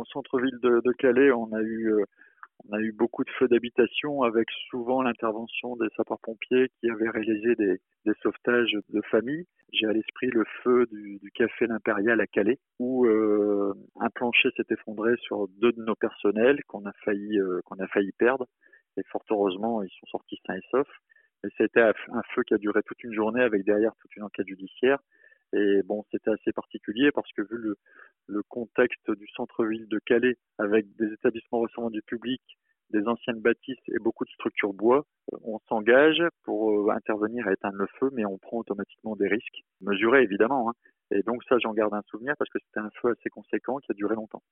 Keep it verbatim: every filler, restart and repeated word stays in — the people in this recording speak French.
le centre-ville de, de Calais, on a eu, euh, on a eu beaucoup de feux d'habitation avec souvent l'intervention des sapeurs-pompiers qui avaient réalisé des, des sauvetages de familles. J'ai à l'esprit le feu du, du café L'Impérial à Calais, où euh, un plancher s'est effondré sur deux de nos personnels qu'on a failli, euh, qu'on a failli perdre. Et fort heureusement, ils sont sortis sains et saufs. Mais c'était un feu qui a duré toute une journée avec derrière toute une enquête judiciaire. Et bon, c'était assez particulier parce que vu le, le contexte du centre-ville de Calais, avec des établissements recevant du public, des anciennes bâtisses et beaucoup de structures bois, on s'engage pour intervenir à éteindre le feu, mais on prend automatiquement des risques, mesurés évidemment. Hein. Et donc ça, j'en garde un souvenir parce que c'était un feu assez conséquent qui a duré longtemps.